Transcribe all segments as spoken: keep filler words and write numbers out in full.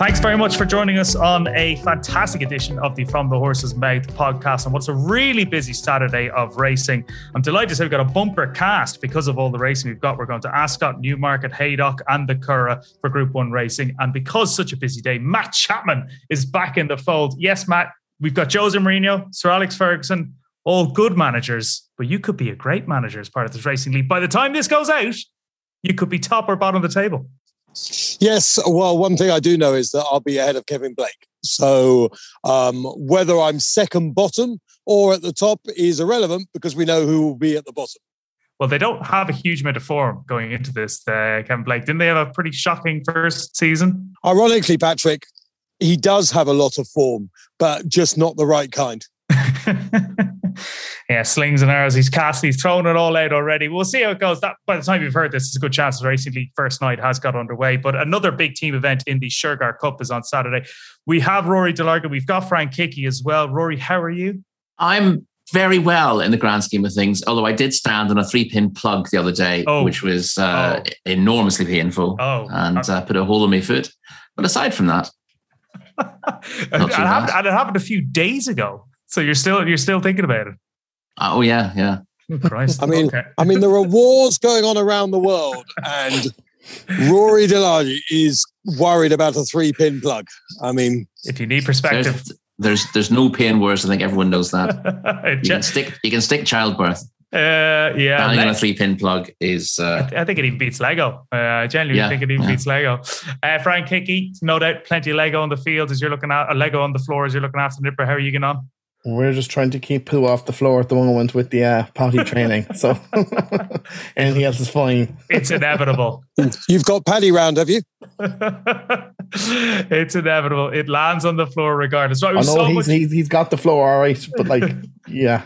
Thanks very much for joining us on a fantastic edition of the From the Horse's Mouth podcast on what's a really busy Saturday of racing. I'm delighted to say we've got a bumper cast because of all the racing we've got. We're going to Ascot, Newmarket, Haydock and the Curragh for Group one racing. And because such a busy day, Matt Chapman is back in the fold. Yes, Matt, we've got Jose Mourinho, Sir Alex Ferguson, all good managers, but you could be a great manager as part of this racing league. By the time this goes out, you could be top or bottom of the table. Yes, well, one thing I do know is that I'll be ahead of Kevin Blake. So um, whether I'm second bottom or at the top is irrelevant because we know who will be at the bottom. Well, they don't have a huge amount of form going into this, uh, Kevin Blake. Didn't they have a pretty shocking first season? Ironically, Patrick, he does have a lot of form, but just not the right kind. Yeah, slings and arrows. He's cast. He's thrown it all out already. We'll see how it goes. That by the time you've heard this, it's a good chance the Racing League first night has got underway. But another big team event in the Shergar Cup is on Saturday. We have Rory DeLarga. We've got Frank Hickey as well. Rory, how are you? I'm very well in the grand scheme of things, although I did stand on a three-pin plug the other day, oh. which was uh, oh. enormously painful oh. and uh, put a hole in my foot. But aside from that, and, it happened, and it happened a few days ago. So you're still you're still thinking about it. Oh yeah, yeah. Oh, Christ. I mean, okay. I mean, there are wars going on around the world, and Rory DeLarge is worried about a three-pin plug. I mean, if you need perspective, there's there's, there's no pain worse. I think everyone knows that. you can stick you can stick childbirth. Uh, yeah, Standing on a three-pin plug is. Uh, I, th- I think it even beats Lego. Uh, I genuinely yeah, think it even yeah. beats Lego. Uh, Frank Hickey, no doubt, plenty of Lego on the field as you're looking at, a Lego on the floor as you're looking after Nipper. How are you getting on? We're just trying to keep poo off the floor at the moment with the uh, potty training. So anything else is fine. It's inevitable. You've got Paddy round, have you? It's inevitable. It lands on the floor regardless. Right, I know so he's, much- he's he's got the floor all right, but like, yeah.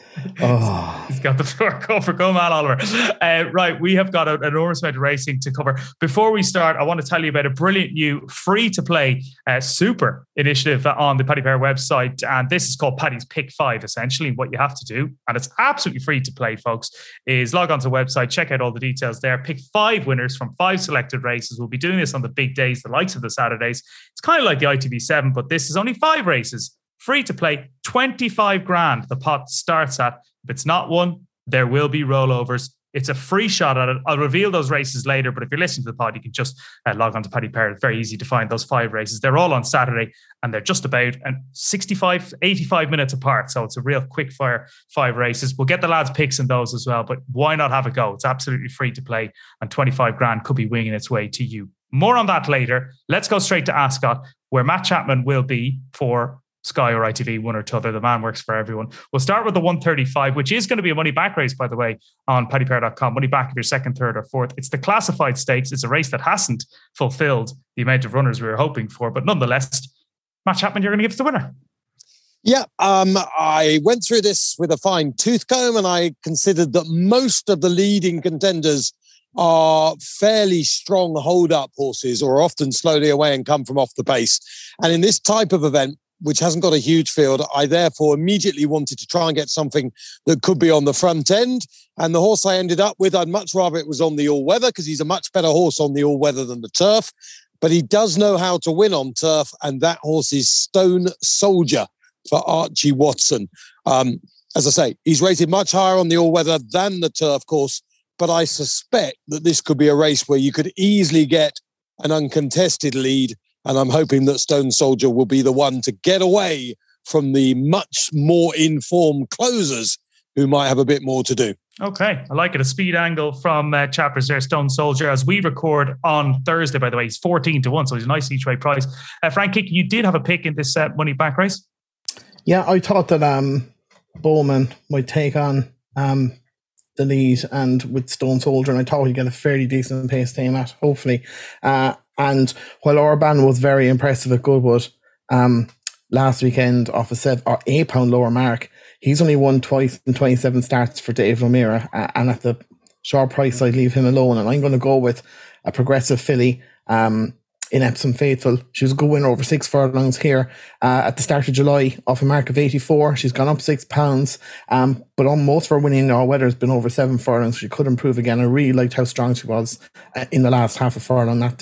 Oh. He's got the floor covered. Go man, Oliver. Uh, right, we have got an enormous amount of racing to cover. Before we start, I want to tell you about a brilliant new free-to-play uh, super initiative on the Paddy Power website. And this is called Paddy's Pick Five, essentially. What you have to do, and it's absolutely free to play, folks, is log onto the website, check out all the details there, pick five winners from five selected races. We'll be doing this on the big days, the likes of the Saturdays. It's kind of like the I T V seven, but this is only five races. Free to play, twenty-five grand the pot starts at. If it's not one, there will be rollovers. It's a free shot at it. I'll reveal those races later, but if you're listening to the pod, you can just uh, log on to Paddy Power. It's very easy to find those five races. They're all on Saturday and they're just about sixty-five, eighty-five minutes apart. So it's a real quick fire five races. We'll get the lads' picks in those as well, but why not have a go? It's absolutely free to play and twenty-five grand could be winging its way to you. More on that later. Let's go straight to Ascot, where Matt Chapman will be for Sky or I T V, one or t'other. The man works for everyone. We'll start with the one thirty-five, which is going to be a money back race, by the way, on paddy power dot com. Money back if you're second, third or fourth. It's the classified stakes. It's a race that hasn't fulfilled the amount of runners we were hoping for. But nonetheless, Matt Chapman, you're going to give us the winner. Yeah, um, I went through this with a fine tooth comb and I considered that most of the leading contenders are fairly strong hold-up horses or often slowly away and come from off the pace. And in this type of event, which hasn't got a huge field, I therefore immediately wanted to try and get something that could be on the front end. And the horse I ended up with, I'd much rather it was on the all-weather because he's a much better horse on the all-weather than the turf. But he does know how to win on turf, and that horse is Stone Soldier for Archie Watson. Um, as I say, he's rated much higher on the all-weather than the turf course, but I suspect that this could be a race where you could easily get an uncontested lead. And I'm hoping that Stone Soldier will be the one to get away from the much more informed closers who might have a bit more to do. Okay, I like it. A speed angle from uh, Chappers there, Stone Soldier. As we record on Thursday, by the way, he's fourteen to one, so he's a nice each way price. Uh, Frank Hickey, you did have a pick in this uh, money back race? Yeah, I thought that um, Bowman might take on um, the lead and with Stone Soldier, and I thought he'd get a fairly decent pace team at, hopefully. Uh, And while Orban was very impressive at Goodwood um, last weekend off a seven or eight pound lower mark, he's only won twice in twenty-seven starts for Dave O'Meara. Uh, and at the short price, I'd leave him alone. And I'm going to go with a progressive filly um, in Epsom Faithful. She was a good winner over six furlongs here uh, at the start of July off a mark of eighty-four. She's gone up six pounds, um, but on most of her winning all weather has been over seven furlongs. She could improve again. I really liked how strong she was uh, in the last half of furlong that day.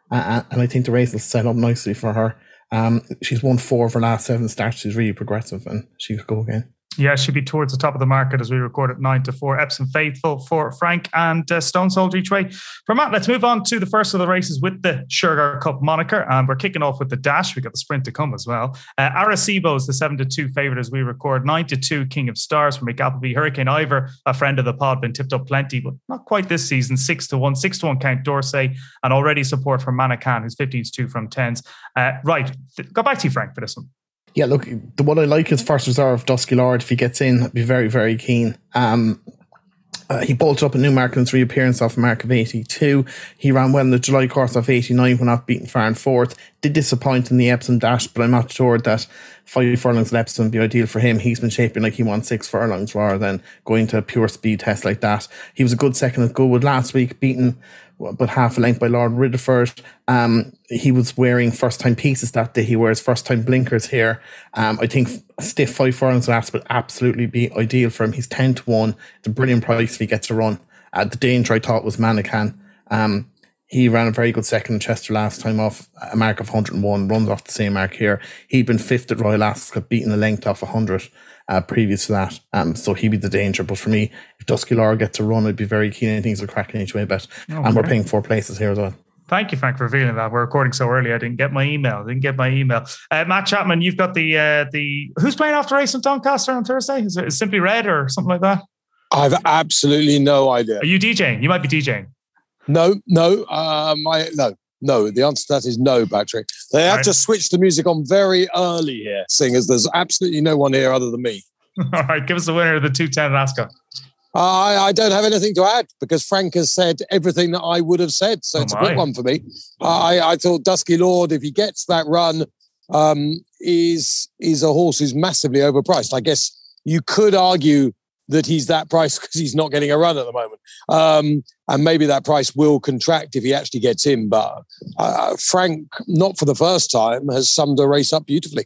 uh, and I think the race will set up nicely for her. Um, she's won four of her last seven starts. She's really progressive, and she could go again. Yeah, she'd be towards the top of the market as we record at nine to four. Epsom Faithful for Frank and uh, Stone Soldier each way. For Matt, let's move on to the first of the races with the Sugar Cup moniker. And we're kicking off with the dash. We got the sprint to come as well. Uh, Arecibo is the seven to two favourite as we record. nine to two King of Stars for Mick Appleby. Hurricane Ivor, a friend of the pod, been tipped up plenty, but not quite this season. six to one. six to one Count Dorsey. And already support from Manakan, who's fifteen to two from tens. Uh, right. Go back to you, Frank, for this one. Yeah, look, the one I like is First Reserve, Dusky Lord. If he gets in, I'd be very, very keen. Um, uh, he bolted up a Newmarket in his reappearance off a mark of eighty-two. He ran well in the July course off eighty-nine when off beaten far and fourth. Did disappoint in the Epsom dash, but I'm not sure that five furlongs at Epsom would be ideal for him. He's been shaping like he wants six furlongs rather than going to a pure speed test like that. He was a good second at Goodwood last week, beaten but half a length by Lord Ridderford. Um, he was wearing first time pieces that day. He wears first time blinkers here. Um, I think a stiff five furlongs last would absolutely be ideal for him. He's ten to one. It's a brilliant price if he gets a run. Uh, the danger I thought was Manakan. Um, he ran a very good second in Chester last time off a mark of one hundred and one, runs off the same mark here. He'd been fifth at Royal Ascot, beaten a length off one hundred uh, previous to that. Um, so he'd be the danger. But for me, if Dusky Laura gets a run, I'd be very keen. And things are cracking each way bet. Okay. And we're paying four places here as well. Thank you, Frank, for revealing that. We're recording so early. I didn't get my email. I didn't get my email. Uh, Matt Chapman, you've got the uh, the who's playing after race in Doncaster on Thursday? Is it Simply Red or something like that? I've absolutely no idea. Are you DJing? You might be DJing. No, no, um, I, no, no. The answer to that is no, Patrick. They have right. to switch the music on very early here, seeing as there's absolutely no one here other than me. All right, give us the winner of the two ten Ascot. Uh, I, I don't have anything to add because Frank has said everything that I would have said. So oh it's my. a quick one for me. Uh, I, I thought Dusky Lord, if he gets that run, um, is, is a horse who's massively overpriced. I guess you could argue that he's that price because he's not getting a run at the moment. Um, and maybe that price will contract if he actually gets in. But uh, Frank, not for the first time, has summed a race up beautifully.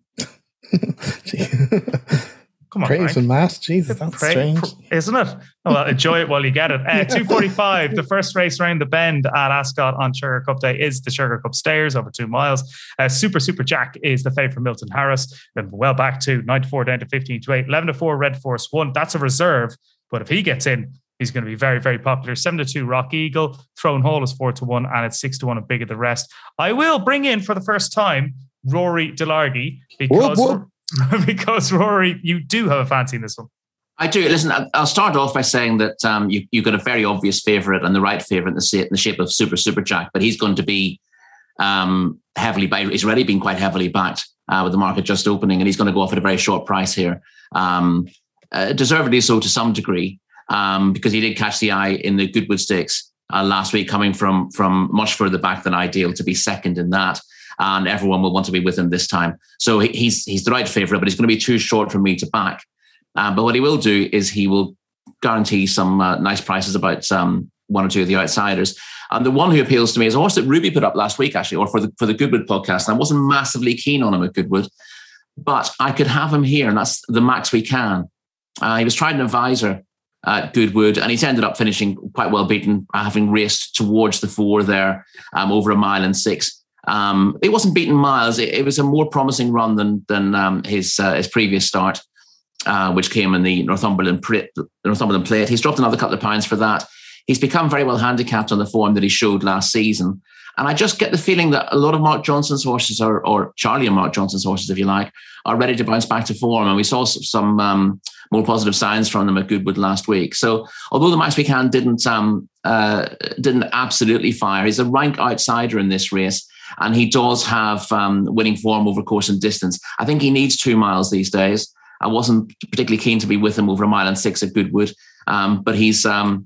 Come on, Praise and Matt. Jesus, that's Pray, strange. Pr- isn't it? Oh, well, enjoy it while you get it. Uh, two forty-five, the first race round the bend at Ascot on Sugar Cup Day is the Sugar Cup Stairs over two miles. Uh, Super Super Jack is the favourite for Milton Harris. Then well back to nine to four down to fifteen to eight. eleven to four Red Force one. That's a reserve. But if he gets in, he's going to be very, very popular. seven to two Rock Eagle. Throne Hall is four to one and it's six to one and bigger the rest. I will bring in for the first time Rory Delargy because... Whoop, whoop. Because Rory, you do have a fancy in this one. I do. Listen, I'll start off by saying that um, you, you've got a very obvious favourite and the right favourite in the, in the shape of Super Super Jack, but he's going to be um, heavily backed. He's already been quite heavily backed uh, with the market just opening, and he's going to go off at a very short price here. Um, uh, deservedly so to some degree, um, because he did catch the eye in the Goodwood Stakes uh, last week, coming from, from much further back than ideal to be second in that. And everyone will want to be with him this time. So he's he's the right favourite, but he's going to be too short for me to back. Um, but what he will do is he will guarantee some uh, nice prices about um, one or two of the outsiders. And the one who appeals to me is a horse that Ruby put up last week, actually, or for the for the Goodwood podcast. And I wasn't massively keen on him at Goodwood, but I could have him here, and that's the Max We Can. Uh, he was tried an advisor at Goodwood, and he's ended up finishing quite well beaten, having raced towards the four there um, over a mile and six. Um, it wasn't beaten miles. It, it was a more promising run than than um, his uh, his previous start, uh, which came in the Northumberland Plate. Northumberland Plate. He's dropped another couple of pounds for that. He's become very well handicapped on the form that he showed last season, and I just get the feeling that a lot of Mark Johnson's horses, or or Charlie and Mark Johnson's horses, if you like, are ready to bounce back to form. And we saw some um, more positive signs from them at Goodwood last week. So, although the Max We Can didn't um, uh, didn't absolutely fire, he's a rank outsider in this race. And he does have um, winning form over course and distance. I think he needs two miles these days. I wasn't particularly keen to be with him over a mile and six at Goodwood, um, but he's um,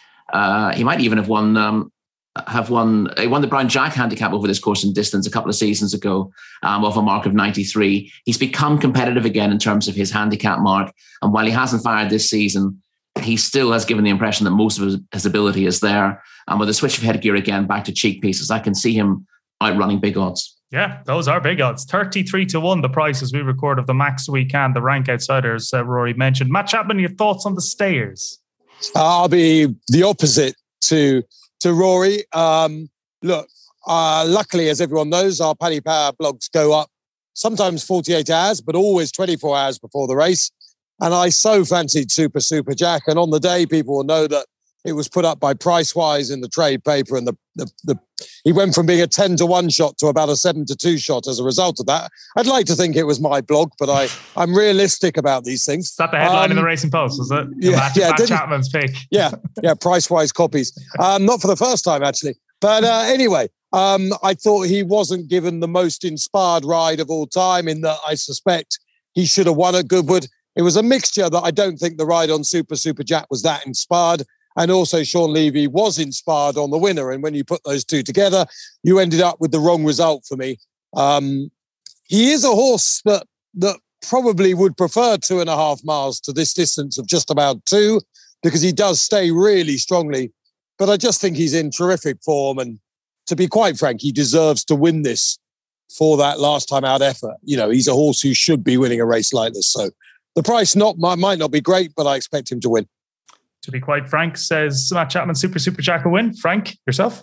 uh, he might even have won um, have won he won the Brown Jack handicap over this course and distance a couple of seasons ago um, off a mark of ninety-three. He's become competitive again in terms of his handicap mark, and while he hasn't fired this season, he still has given the impression that most of his, his ability is there. And with a switch of headgear again back to cheek pieces, I can see him outrunning big odds. Yeah, those are big odds. thirty-three to one, the price as we record of the Max We Can, the rank outsiders uh, Rory mentioned. Matt Chapman, your thoughts on the stayers? I'll be the opposite to to Rory. Um, look, uh, luckily, as everyone knows, our Paddy Power blogs go up sometimes forty-eight hours, but always twenty-four hours before the race. And I so fancied Super Super Jack. And on the day, people will know that it was put up by Pricewise in the trade paper. And the, the, the he went from being a ten to one shot to about a seven to two shot as a result of that. I'd like to think it was my blog, but I, I'm realistic about these things. Is that the headline um, in the Racing Post, was it? Yeah, Matt, yeah, Matt Chapman's pick. Yeah, yeah, Pricewise copies. Um, not for the first time, actually. But uh, anyway, um, I thought he wasn't given the most inspired ride of all time, in that I suspect he should have won at Goodwood. It was a mixture that I don't think the ride on Super Super Jack was that inspired. And also Sean Levy was inspired on the winner. And when you put those two together, you ended up with the wrong result for me. Um, he is a horse that that probably would prefer two and a half miles to this distance of just about two, because he does stay really strongly. But I just think he's in terrific form. And to be quite frank, he deserves to win this for that last time out effort. You know, he's a horse who should be winning a race like this. So the price not might not be great, but I expect him to win. To be quite frank, says Matt Chapman, Super Super Jack will win. Frank, yourself?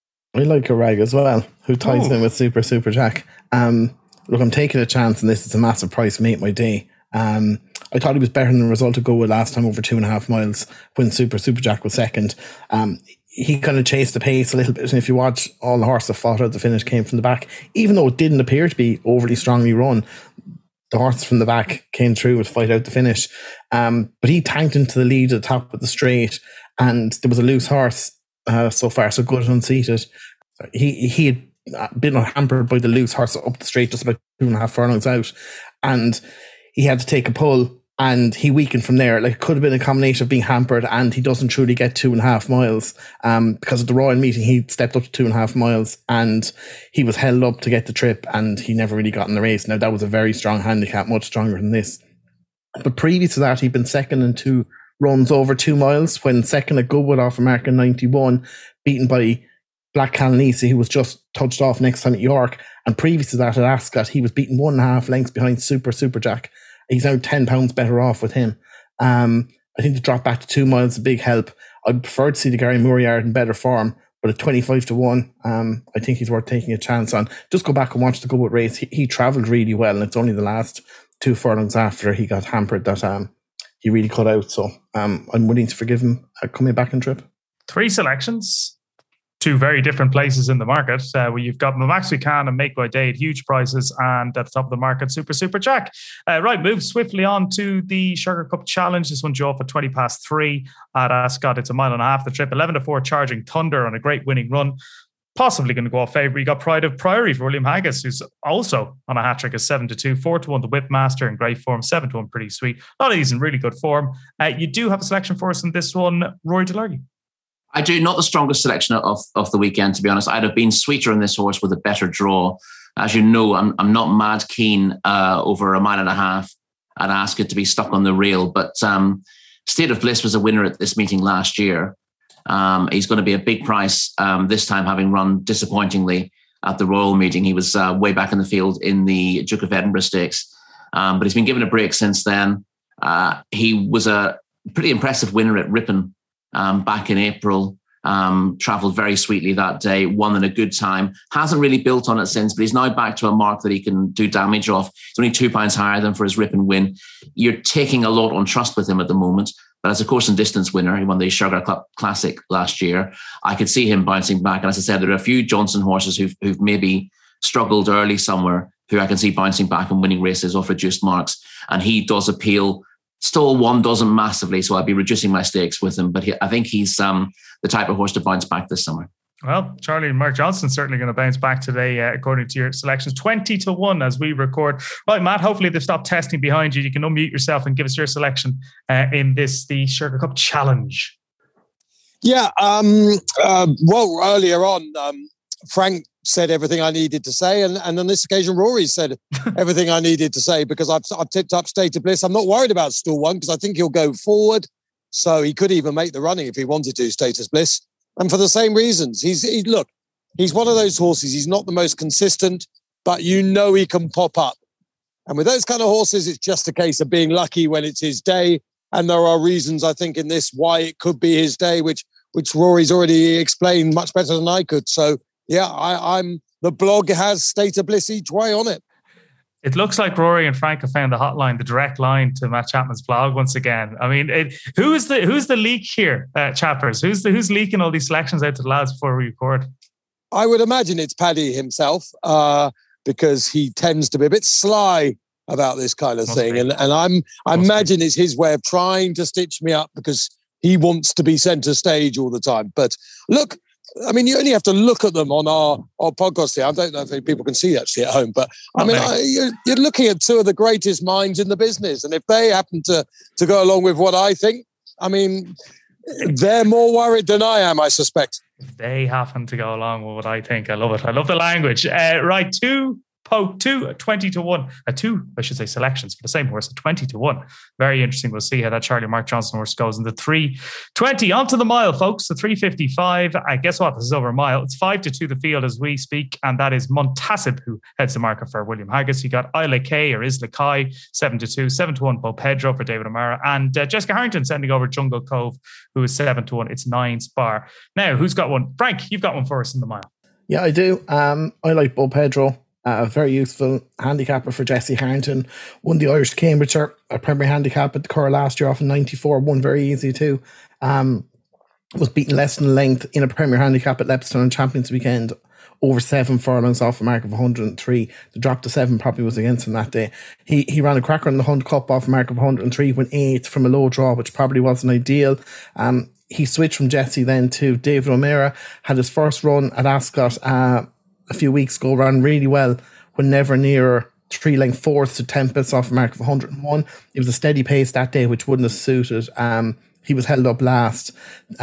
I like a rag as well, who ties Ooh. in with Super Super Jack. Um, look, I'm taking a chance, and this is a massive price to make my day. Um, I thought he was better than the result of Goodwood last time over two and a half miles when Super Super Jack was second. Um, he kind of chased the pace a little bit, and if you watch, all the horse that fought out the finish came from the back, even though it didn't appear to be overly strongly run. The horse from the back came through with fight out the finish. Um, but he tanked into the lead at the top of the straight, and there was a loose horse uh, so far, so good unseated. He he had been hampered by the loose horse up the straight, just about two and a half furlongs out, and he had to take a pull, and he weakened from there. Like, it could have been a combination of being hampered and he doesn't truly get two and a half miles. Um, because of the Royal meeting, he stepped up to two and a half miles and he was held up to get the trip, and he never really got in the race. Now, that was a very strong handicap, much stronger than this. But previous to that, he'd been second in two runs over two miles, when second at Goodwood off a mark in ninety-one, beaten by Black Calanese, who was just touched off next time at York. And previous to that at Ascot, he was beaten one and a half lengths behind Super Super Jack. He's now ten pounds better off with him. Um, I think the drop back to two miles is a big help. I'd prefer to see the Gary Moore yard in better form, but at twenty-five to one, um, I think he's worth taking a chance on. Just go back and watch the Goodwood race. He, he travelled really well, and it's only the last two furlongs after he got hampered that um, he really cut out. So um, I'm willing to forgive him uh, coming back in trip. Three selections. Two very different places in the market. Uh, where you've got Max Buchanan and Make My Day at huge prices, and at the top of the market, Super Super Jack. Uh, right, move swiftly on to the Sugar Cup Challenge. This one due off at twenty past three at Ascot. It's a mile and a half the trip. eleven to four Charging Thunder on a great winning run. Possibly going to go off favourite. You got Pride of Priory for William Haggis, who's also on a hat trick of seven to two. four to one the Whipmaster in great form. seven to one pretty sweet. A lot of these in really good form. Uh, you do have a selection for us in this one, Rory Delargy. I do. Not the strongest selection of, of the weekend, to be honest. I'd have been sweeter on this horse with a better draw. As you know, I'm I'm not mad keen uh, over a mile and a half at Ascot to be stuck on the rail. But um, State of Bliss was a winner at this meeting last year. Um, he's going to be a big price um, this time, having run disappointingly at the Royal meeting. He was uh, way back in the field in the Duke of Edinburgh Stakes. Um, but he's been given a break since then. Uh, he was a pretty impressive winner at Ripon Um, back in April, um, travelled very sweetly that day, won in a good time. Hasn't really built on it since, but he's now back to a mark that he can do damage off. He's only two pounds higher than for his Ripon win. You're taking a lot on trust with him at the moment, but as a course and distance winner, he won the Sugar Club Classic last year. I could see him bouncing back. And as I said, there are a few Johnson horses who've, who've maybe struggled early somewhere who I can see bouncing back and winning races off reduced marks. And he does appeal. Still one doesn't massively, so I'll be reducing my stakes with him. But he, I think he's um, the type of horse to bounce back this summer. Well, Charlie and Mark Johnson's certainly going to bounce back today, uh, according to your selections. twenty to one as we record. Right, Matt, hopefully they've stopped testing behind you. You can unmute yourself and give us your selection uh, in this, the Sugar Cup Challenge. Yeah, um, uh, well, earlier on, um, Frank said everything I needed to say, and, and on this occasion, Rory said everything I needed to say, because I've, I've tipped up State of Bliss. I'm not worried about Stall One, because I think he'll go forward, so he could even make the running if he wanted to, Status Bliss. And for the same reasons, he's he, look, he's one of those horses. He's not the most consistent, but you know he can pop up. And with those kind of horses, it's just a case of being lucky when it's his day. And there are reasons, I think, in this why it could be his day, which which Rory's already explained much better than I could. So yeah, I, I'm the blog has State of Bliss each way on it. It looks like Rory and Frank have found the hotline, the direct line to Matt Chapman's blog once again. I mean, it, who's the who's the leak here, uh, chappers? Who's the who's leaking all these selections out to the lads before we record? I would imagine it's Paddy himself, uh, because he tends to be a bit sly about this kind of Must thing, be. and and I'm I Must imagine be. It's his way of trying to stitch me up because he wants to be centre stage all the time. But look. I mean, you only have to look at them on our, our podcast here. I don't know if people can see actually at home, but I mean, I, you're, you're looking at two of the greatest minds in the business. And if they happen to, to go along with what I think, I mean, they're more worried than I am, I suspect. If they happen to go along with what I think, I love it. I love the language. Uh, right, two poke, two, twenty to one, uh, two, I should say, selections for the same horse, twenty to one. Very interesting. We'll see how that Charlie Mark Johnson horse goes in the three twenty. Onto the mile, folks, the three fifty-five. I guess what? This is over a mile. It's five to two the field as we speak, and that is Montasib who heads the marker for William Haggis. You got Isla K or Isla Kai, seven to two, seven to one, Bo Pedro for David O'Mara, and uh, Jessica Harrington sending over Jungle Cove, who is seven to one. It's nine spar. Now, who's got one? Frank, you've got one for us in the mile. Yeah, I do. Um, I like Bo Pedro. A uh, very useful handicapper for Jesse Harrington. Won the Irish Cambridgeshire, a Premier Handicap at the Curragh last year off in ninety-four. Won very easy too. Um, was beaten less than length in a Premier Handicap at Lepstone on Champions Weekend. Over seven furlongs off a mark of one hundred and three. The drop to seven probably was against him that day. He he ran a cracker in the Hunt Cup off a mark of one hundred and three, went eighth from a low draw, which probably wasn't ideal. Um, he switched from Jesse then to David O'Meara. Had his first run at Ascot uh, a few weeks ago, ran really well when never near three length fourths to Tempest off a mark of one hundred and one. It was a steady pace that day, which wouldn't have suited. Um, he was held up last.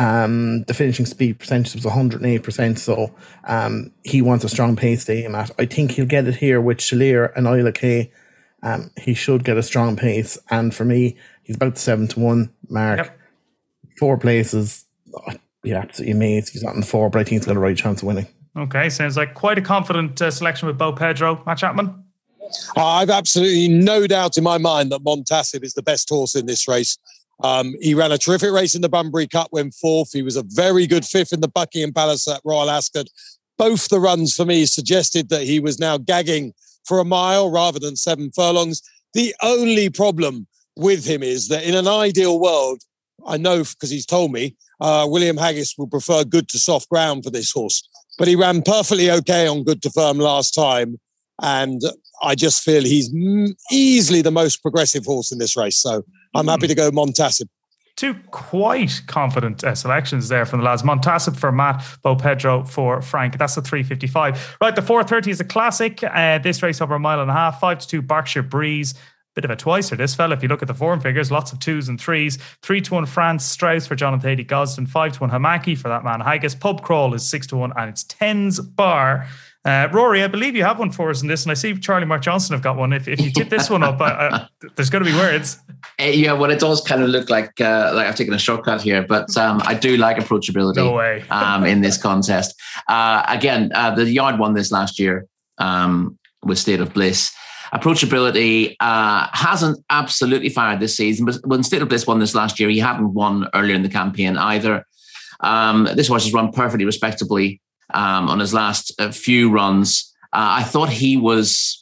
Um, the finishing speed percentage was one hundred and eight percent, so um, he wants a strong pace to aim at. I think he'll get it here with Shaleer and Isla K. Um, he should get a strong pace, and for me, he's about the seven to one mark. Yep. Four places, oh, I'd be absolutely amazed. He's not in the four, but I think he's got a right chance of winning. Okay, sounds like quite a confident uh, selection with Bo Pedro. Matt Chapman? I've absolutely no doubt in my mind that Montasib is the best horse in this race. Um, he ran a terrific race in the Bunbury Cup, went fourth. He was a very good fifth in the Buckingham Palace at Royal Ascot. Both the runs for me suggested that he was now gagging for a mile rather than seven furlongs. The only problem with him is that in an ideal world, I know because he's told me, uh, William Haggis will prefer good to soft ground for this horse. But he ran perfectly okay on good to firm last time. And I just feel he's easily the most progressive horse in this race. So I'm happy to go Montasib. Two quite confident uh, selections there from the lads. Montasib for Matt, Bo Pedro for Frank. That's the three fifty-five. Right, the four thirty is a classic. Uh, this race over a mile and a half. five to two Berkshire Breeze. Bit of a twicer, this fella. If you look at the form figures, lots of twos and threes. Three to one France Strauss for Jonathan Thady Gosden. Five to one Hamaki for that man Haggis. Pub Crawl is six to one, and it's tens bar. Uh, Rory, I believe you have one for us in this, and I see Charlie Mark Johnson have got one. If if you tip this one up, uh, uh, there's going to be words. Uh, yeah, well, it does kind of look like uh, like I've taken a shortcut here, but um, I do like approachability. No way. um, in this contest. Uh, again, uh, the Yard won this last year um, with State of Bliss. Approachability uh, hasn't absolutely fired this season, but when State of Bliss won this last year, he hadn't won earlier in the campaign either. Um, this horse has run perfectly respectably um, on his last uh, few runs. Uh, I thought he was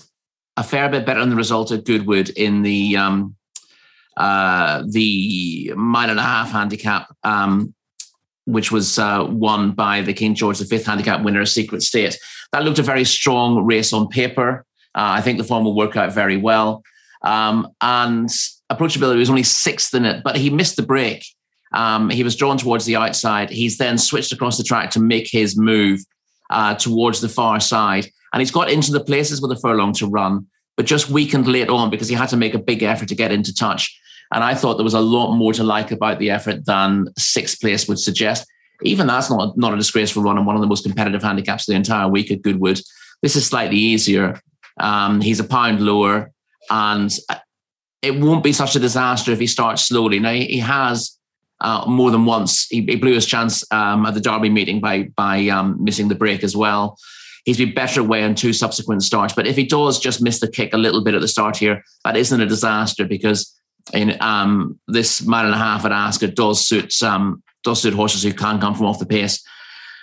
a fair bit better than the result at Goodwood in the um, uh, the mile and a half handicap, um, which was uh, won by the King George the Fifth handicap winner, Secret State. That looked a very strong race on paper. Uh, I think the form will work out very well. Um, and approachability was only sixth in it, but he missed the break. Um, he was drawn towards the outside. He's then switched across the track to make his move uh, towards the far side. And he's got into the places with a furlong to run, but just weakened late on because he had to make a big effort to get into touch. And I thought there was a lot more to like about the effort than sixth place would suggest. Even that's not, not a disgraceful run and one of the most competitive handicaps of the entire week at Goodwood. This is slightly easier. Um, he's a pound lower, and it won't be such a disaster if he starts slowly. Now, he has uh, more than once. He, he blew his chance um, at the Derby meeting by by um, missing the break as well. He's been better away on two subsequent starts. But if he does just miss the kick a little bit at the start here, that isn't a disaster because in um, this mile and a half at Ascot does suit um, does suit horses who can come from off the pace.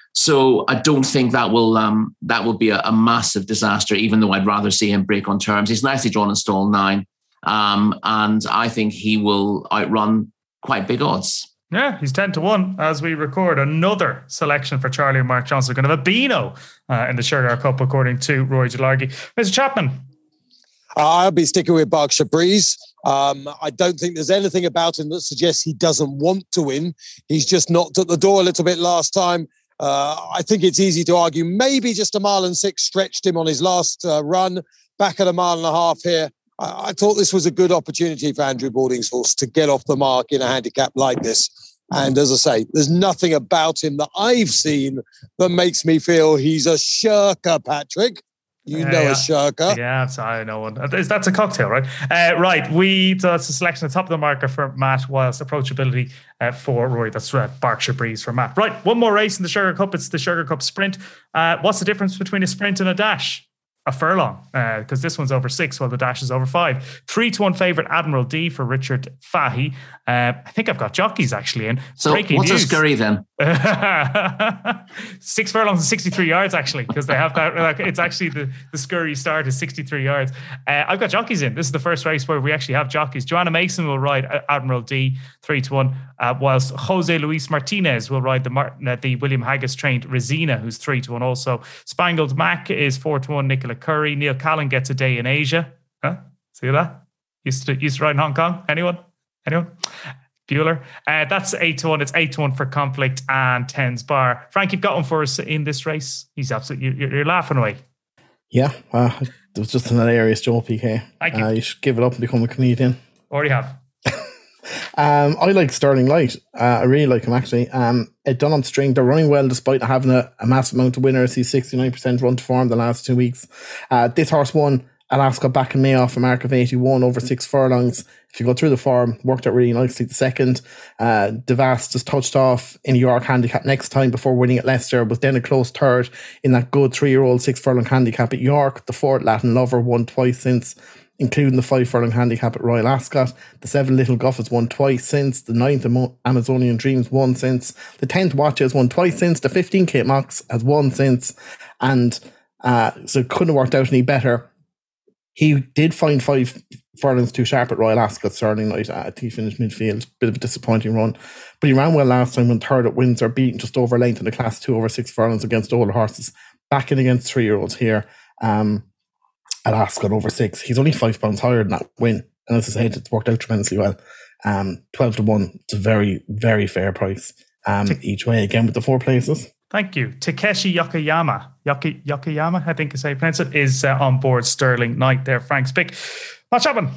So I don't think that will um, that will be a, a massive disaster, even though I'd rather see him break on terms. He's nicely drawn in stall nine, um, and I think he will outrun quite big odds. Yeah, he's ten to one as we record. Another selection for Charlie and Mark Johnson. We're going to have a Beano uh, in the Sugar Cup, according to Rory Delargy. Mister Chapman. I'll be sticking with Berkshire Breeze. Um, I don't think there's anything about him that suggests he doesn't want to win. He's just knocked at the door a little bit last time. Uh, I think it's easy to argue maybe just a mile and six stretched him on his last uh, run. Back at a mile and a half here. I, I thought this was a good opportunity for Andrew Balding's horse to get off the mark in a handicap like this. And as I say, there's nothing about him that I've seen that makes me feel he's a shirker, Patrick. You yeah, know yeah. a shirker. Yeah, I know one. That's a cocktail, right? Uh, right. We so that's a selection at the top of the marker for Matt, whilst approachability uh, for Rory. That's uh, Berkshire Breeze for Matt. Right. One more race in the Sugar Cup. It's the Sugar Cup Sprint. Uh, what's the difference between a sprint and a dash? A furlong, because uh, this one's over six while the dash is over five. Three to one favourite Admiral D for Richard Fahey. Uh, I think I've got jockeys actually in. So Breaking what's news. a scurry then? Six furlongs and sixty-three yards actually, because they have that. Like, it's actually the, the scurry start is sixty-three yards. Uh, I've got jockeys in. This is the first race where we actually have jockeys. Joanna Mason will ride Admiral D three to one, uh, whilst Jose Luis Martinez will ride the Martin, uh, the William Haggis trained Resina, who's three to one also. Spangled Mac is four to one. Nicola Curry. Neil Callan gets a day in Asia. Huh? See that? Used to used to ride in Hong Kong. Anyone? Anyone? Bueller. Uh, that's eight to one. It's eight to one for Conflict and Tens Bar. Frank, you've got one for us in this race. He's absolutely. You're, you're laughing away. Yeah, uh, it was just an hilarious joke, P K. Thank you. Uh, you should give it up and become a comedian. Already have. um, I like Sterling Light. Uh, I really like him actually. Um, it done on string. They're running well despite having a, a massive amount of winners. He's sixty-nine percent run to form the last two weeks. Uh, this horse won Alaska back in May off a mark of eighty-one over six furlongs. If you go through the form, worked out really nicely. The second, uh, Devast just touched off in New York handicap next time before winning at Leicester, was then a close third in that good three-year-old six furlong handicap at York. The fourth, Latin Lover, won twice since, including the five furlong handicap at Royal Ascot. The seven, Little Guff, has won twice since. The ninth, Amazonian Dreams, won since. The tenth, Watch, has won twice since. The fifteen, Kate Mox, has won since. And uh, so it couldn't have worked out any better. He did find five furlongs too sharp at Royal Ascot Sterling Night. Uh, he finished midfield. Bit of a disappointing run. But he ran well last time when third at Windsor, beaten just over length in the class two over six furlongs against older horses. Back in against three-year-olds here um, at Ascot over six. He's only five pounds higher than that win. And as I said, it's worked out tremendously well. Um, twelve to one. It's a very, very fair price um, each way, again, with the four places. Thank you. Takeshi Yokoyama, Yoki, Yokoyama, I think is how you pronounce it, is uh, on board Sterling Night there. Frank's pick. What's happening?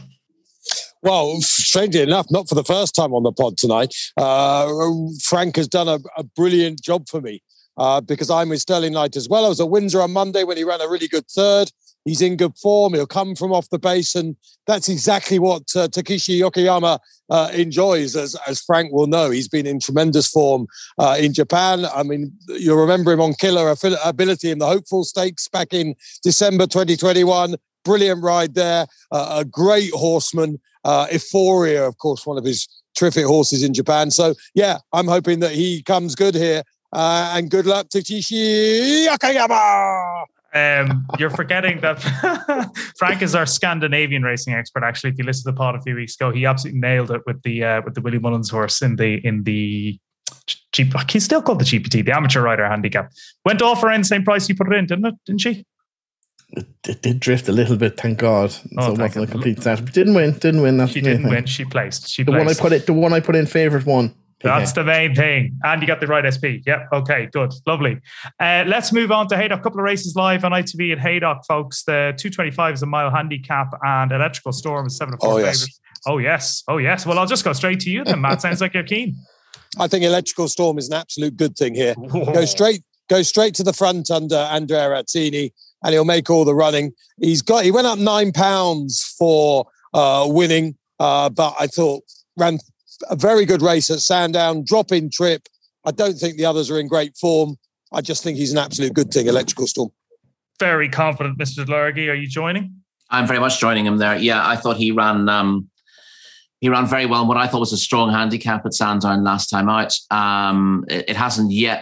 Well, strangely enough, not for the first time on the pod tonight. Uh, Frank has done a, a brilliant job for me uh, because I'm with Sterling Night as well. I was at Windsor on Monday when he ran a really good third. He's in good form. He'll come from off the base, and that's exactly what uh, Takeshi Yokoyama uh, enjoys, as, as Frank will know. He's been in tremendous form uh, in Japan. I mean, you'll remember him on killer ability in the Hopeful Stakes back in December twenty twenty-one. Brilliant ride there. Uh, a great horseman. Uh, Euphoria, of course, one of his terrific horses in Japan. So, yeah, I'm hoping that he comes good here. Uh, and good luck to Takeshi Yokoyama. Um, you're forgetting that Frank is our Scandinavian racing expert. Actually, if you listened to the pod a few weeks ago, he absolutely nailed it with the uh, with the Willie Mullins horse in the in the G- he's still called the G P T, the amateur rider handicap. Went off around the same price you put it in, didn't it? Didn't she? It, it did drift a little bit, thank God. Oh, so it thank wasn't God. a complete set. Didn't win. Didn't win. That's she the main didn't thing. win. She placed. She The placed. one I put it. The one I put in favourite one. That's the main thing. And you got the right S P. Yep. Okay, good. Lovely. Uh, let's move on to Haydock. A couple of races live on I T V at Haydock, folks. The two twenty-five is a mile handicap and Electrical Storm is seven to four Oh, yes. favourites. Oh, yes. Oh, yes. Well, I'll just go straight to you then, Matt. Sounds like you're keen. I think Electrical Storm is an absolute good thing here. Go straight, go straight to the front under Andrea Razzini, and he'll make all the running. He's got. He went up nine pounds for uh, winning, uh, but I thought ran a very good race at Sandown. Drop in trip. I don't think the others are in great form. I just think he's an absolute good thing. Electrical Storm. Very confident, Mister Largy. Are you joining? I'm very much joining him there. Yeah, I thought he ran. Um, He ran very well in what I thought was a strong handicap at Sandown last time out. Um, it, it hasn't yet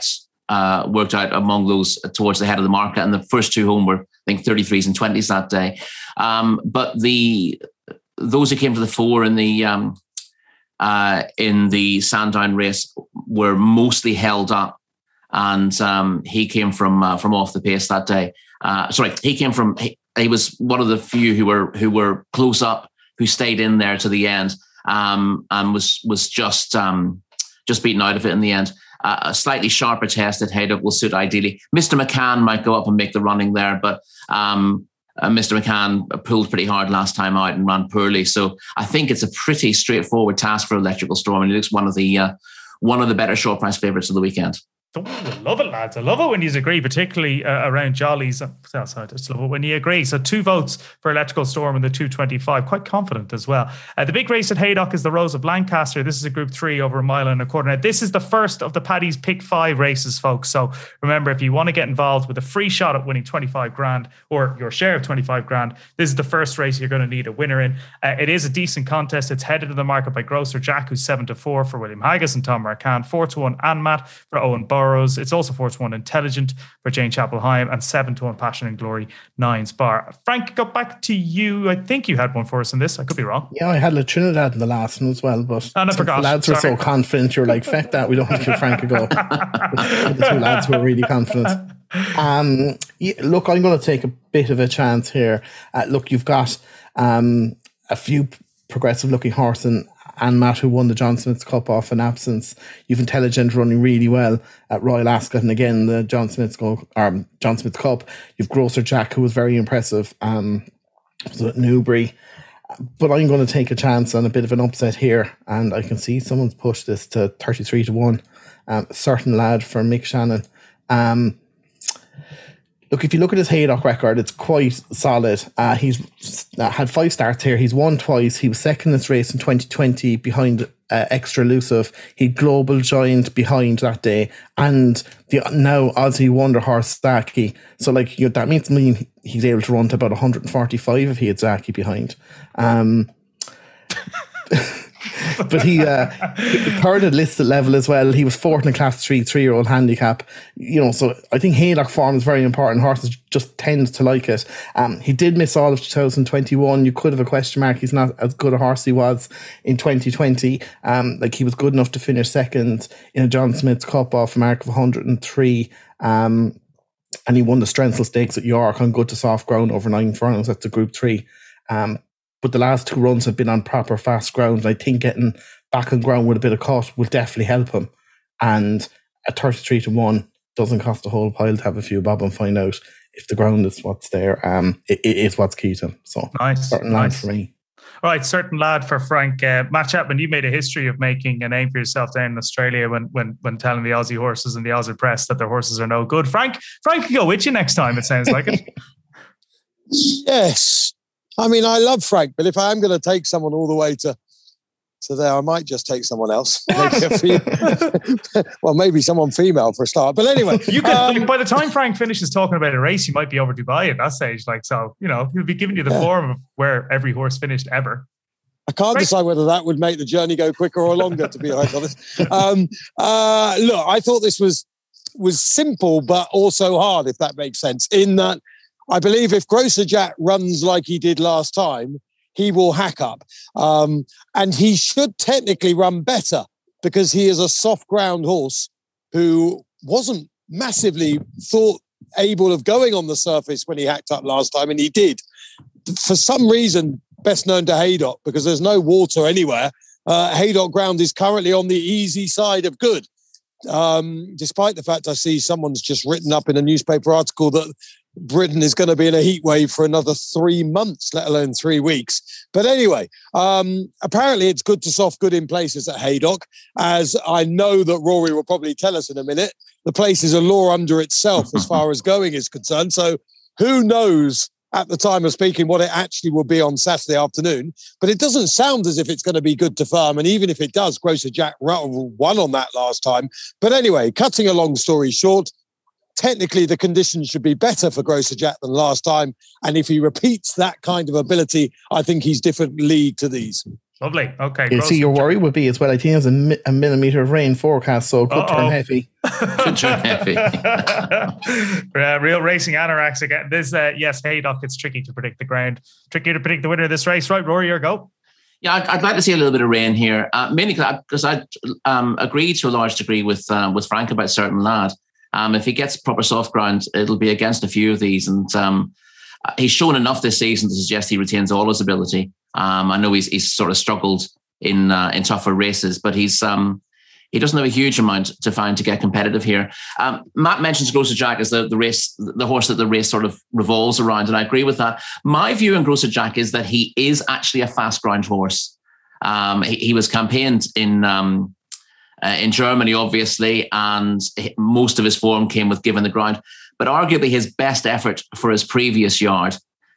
uh, worked out among those towards the head of the market, and the first two home were, I think, thirty-threes and twenties that day. Um, but the those who came to the fore in the um, uh, in the Sandown race were mostly held up, and um, he came from uh, from off the pace that day. Uh, sorry, he came from. He, he was one of the few who were who were close up, who stayed in there to the end, um, and was was just um, just beaten out of it in the end. Uh, a slightly sharper test at Haydock will suit ideally. Mister McCann might go up and make the running there, but um, uh, Mister McCann pulled pretty hard last time out and ran poorly. So I think it's a pretty straightforward task for Electrical Storm, and he looks one of the uh, one of the better short price favourites of the weekend. Oh, I love it, lads. I love it when you agree, particularly uh, around Jollies. Oh, sorry, I just love it when you agree. So two votes for Electrical Storm in the two twenty-five. Quite confident as well. Uh, the big race at Haydock is the Rose of Lancaster. This is a Group three over a mile and a quarter. Now, this is the first of the Paddy's Pick Five races, folks. So remember, if you want to get involved with a free shot at winning twenty-five grand or your share of twenty-five grand, this is the first race you're going to need a winner in. Uh, it is a decent contest. It's headed to the market by Grocer Jack, who's seven to four for William Haggis and Tom Marcan, four to one Anmat for Owen Burrows. It's also four to one Intelligent for Jane Chapel-Hyam, and seven to one Passion and Glory, nine Spar. Frank, go back to you. I think you had one for us in this. I could be wrong. Yeah, I had La Trinidad in the last one as well, but and I forgot. The lads were Sorry. so confident. You were like, feck that, we don't have to give Frank a go. The two lads were really confident. Um, yeah, look, I'm going to take a bit of a chance here. Uh, look, you've got um, a few progressive looking horse and and Matt, who won the John Smith's Cup off an absence. You've Intelligent running really well at Royal Ascot, and again the John Smith's go, um, John Smith's Cup. You've Grocer Jack, who was very impressive. Um, was at Newbury, but I'm going to take a chance on a bit of an upset here, and I can see someone's pushed this to thirty-three to one. Um, Certain Lad for Mick Shannon. Um, Look, if you look at his Haydock record, it's quite solid. Uh, he's uh, had five starts here. He's won twice. He was second in this race in twenty twenty behind uh, Extra Elusive. He Global Giant behind that day. And the now Aussie Wonder Horse Zaki. So, like, you know, that means mean he's able to run to about one hundred forty-five if he had Zaki behind. Um... But he uh, third at listed level as well. He was fourth in a class three, three-year-old handicap. You know, so I think Haydock form is very important. Horses just tend to like it. Um, he did miss all of two thousand twenty-one. You could have a question mark. He's not as good a horse he was in twenty twenty. Um, like he was good enough to finish second in a John Smith's Cup off a mark of one hundred and three. Um, and he won the Strensel Stakes at York on good to soft ground over nine furlongs. That's a Group three. Um, But the last two runs have been on proper fast ground. And I think getting back on ground with a bit of cut will definitely help him. And at thirty-three to one doesn't cost a whole pile to have a few bob and find out if the ground is what's there. Um, it, it is what's key to him. So nice, Certain nice. Lad for me. All right, Certain Lad for Frank. Uh, Matt Chapman, you made a history of making a name for yourself down in Australia when when when telling the Aussie horses and the Aussie press that their horses are no good. Frank, Frank can go with you next time, it sounds like it. Yes. I mean, I love Frank, but if I am going to take someone all the way to to there, I might just take someone else. Maybe a fe- well, maybe someone female for a start. But anyway, you could, um, like, by the time Frank finishes talking about a race, you might be over Dubai at that stage. Like, so you know, he'll be giving you the yeah. form of where every horse finished ever. I can't Frank. decide whether that would make the journey go quicker or longer. To be honest, um, uh, look, I thought this was was simple, but also hard, if that makes sense. In that, I believe if Grocer Jack runs like he did last time, he will hack up. Um, and he should technically run better because he is a soft ground horse who wasn't massively thought able of going on the surface when he hacked up last time, and he did. For some reason, best known to Haydock, because there's no water anywhere, uh, Haydock ground is currently on the easy side of good. Um, despite the fact I see someone's just written up in a newspaper article that Britain is going to be in a heat wave for another three months, let alone three weeks. But anyway, um, apparently it's good to soft good in places at Haydock, as I know that Rory will probably tell us in a minute. The place is a law under itself as far as going is concerned. So who knows at the time of speaking what it actually will be on Saturday afternoon. But it doesn't sound as if it's going to be good to firm. And even if it does, Grocer Jack won on that last time. But anyway, cutting a long story short, technically the conditions should be better for Grocer Jack than last time. And if he repeats that kind of ability, I think he's different league to these. Lovely. Okay. You see, your worry would be as well. I think there's a, mi- a millimetre of rain forecast, so it could Uh-oh. turn heavy. Could turn heavy. uh, real racing anoraks again. This, uh, yes, Haydock, it's tricky to predict the ground. Tricky to predict the winner of this race. Right, Rory, your go. Yeah, I'd, I'd like to see a little bit of rain here, uh, mainly because I, I um, agree to a large degree with uh, with Frank about Certain Lad. Um, if he gets proper soft ground, it'll be against a few of these, and um, he's shown enough this season to suggest he retains all his ability. Um, I know he's he's sort of struggled in uh, in tougher races, but he's um, he doesn't have a huge amount to find to get competitive here. Um, Matt mentions Grosser Jack as the, the race, the horse that the race sort of revolves around, and I agree with that. My view on Grosser Jack is that he is actually a fast ground horse. Um, he, he was campaigned in um, uh, in Germany, obviously, and most of his form came with given the ground. But arguably his best effort for his previous yard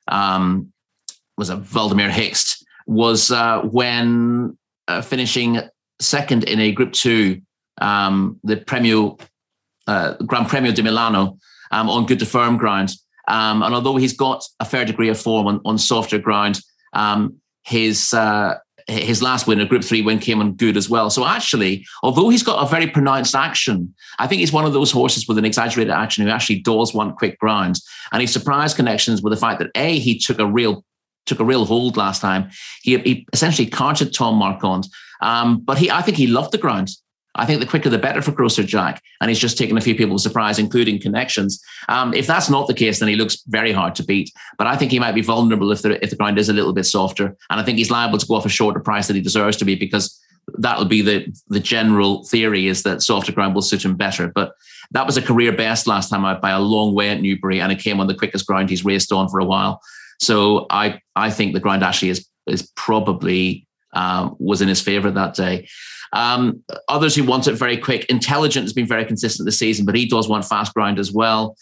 um, was a Valdemar Hixt, was uh, when uh, finishing second in a Group Two, um, the Premio, uh, Gran Premio di Milano, um, on good to firm ground. Um, and although he's got a fair degree of form on, on softer ground, um, his uh, his last win, a Group Three win, came on good as well. So actually, although he's got a very pronounced action, I think he's one of those horses with an exaggerated action who actually does want quick ground. And he surprised connections with the fact that A, he took a real took a real hold last time. He, he essentially carted Tom Marquand, um, but he I think he loved the ground. I think the quicker the better for Grosser Jack, and he's just taken a few people by surprise, including connections. Um, if that's not the case, then he looks very hard to beat. But I think he might be vulnerable if the if the ground is a little bit softer, and I think he's liable to go off a shorter price than he deserves to be, because that'll be the the general theory, is that softer ground will suit him better. But that was a career best last time out by a long way at Newbury, and it came on the quickest ground he's raced on for a while. So I I think the ground actually is is probably um, was in his favour that day. Um, others who want it very quick. Intelligent has been very consistent this season, but he does want fast ground as well.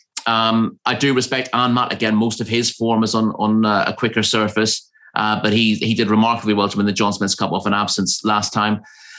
Um, I do respect Anmat. Again, most of his form is on, on uh, a quicker surface, uh, but he he did remarkably well to win the John Smith's Cup off an absence last time.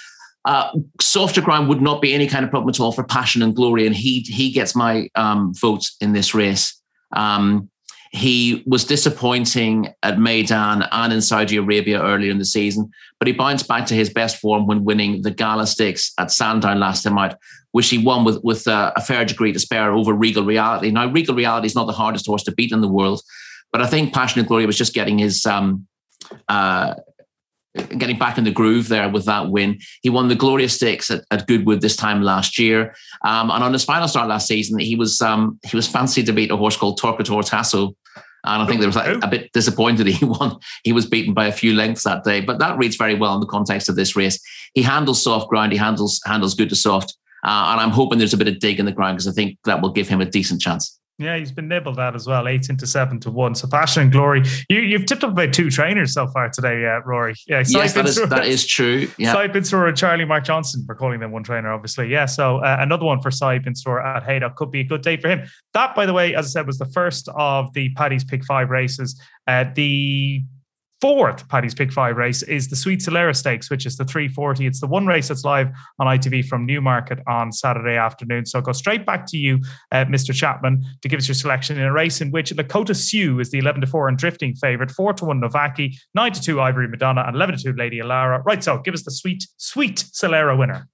Uh, softer ground would not be any kind of problem at all for Passion and Glory, and he he gets my um, vote in this race. Um, He was disappointing at Meydan and in Saudi Arabia earlier in the season, but he bounced back to his best form when winning the Gala Stakes at Sandown last time out, which he won with, with a, a fair degree to spare over Regal Reality. Now, Regal Reality is not the hardest horse to beat in the world, but I think Passion and Glory was just getting his um, uh, getting back in the groove there with that win. He won the Gloria Stakes at, at Goodwood this time last year, um, and on his final start last season, he was um, he was fancied to beat a horse called Torquator Tasso. And I think there was like a bit disappointed he won. He was beaten by a few lengths that day, but that reads very well in the context of this race. He handles soft ground. He handles handles good to soft. Uh, and I'm hoping there's a bit of dig in the ground, because I think that will give him a decent chance. Yeah, he's been nibbled at as well, eight into seven to one. So Passion and Glory. You, you've tipped up about two trainers so far today, uh, Rory. Yeah, yes, that is, that is true. Yeah. Cy Binsor and Charlie Mark Johnson, we're calling them one trainer, obviously. Yeah, so uh, another one for Cy Binsor at Haydock could be a good day for him. That, by the way, as I said, was the first of the Paddy's Pick Five races. Uh, the fourth Paddy's Pick Five race is the Sweet Solera Stakes, which is the three forty. It's the one race that's live on I T V from Newmarket on Saturday afternoon. So I'll go straight back to you, uh, Mister Chapman, to give us your selection in a race in which Lakota Sioux is the eleven to four and drifting favourite, four to one Novaki, nine to two Ivory Madonna, and eleven to two Lady Alara. Right, so give us the Sweet, Sweet Solera winner.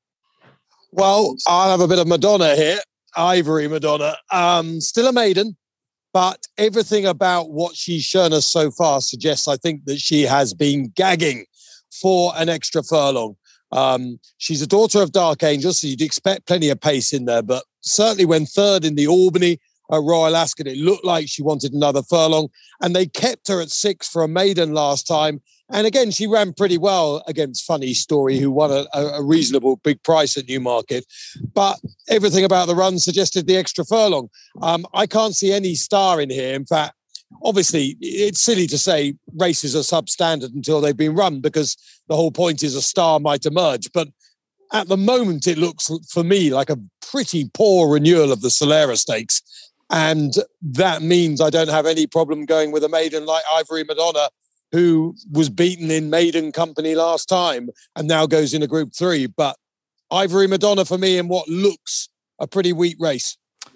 Well, I'll have a bit of Madonna here. Ivory Madonna. Um, still a maiden. But everything about what she's shown us so far suggests, I think, that she has been gagging for an extra furlong. Um, she's a daughter of Dark Angel, so you'd expect plenty of pace in there. But certainly when third in the Albany at Royal Ascot, it looked like she wanted another furlong. And they kept her at six for a maiden last time. And again, she ran pretty well against Funny Story, who won a, a reasonable big price at Newmarket. But everything about the run suggested the extra furlong. Um, I can't see any star in here. In fact, obviously, it's silly to say races are substandard until they've been run, because the whole point is a star might emerge. But at the moment, it looks for me like a pretty poor renewal of the Solera Stakes. And that means I don't have any problem going with a maiden like Ivory Madonna, who was beaten in maiden company last time and now goes into Group Three. But Ivory Madonna for me in what looks a pretty weak race.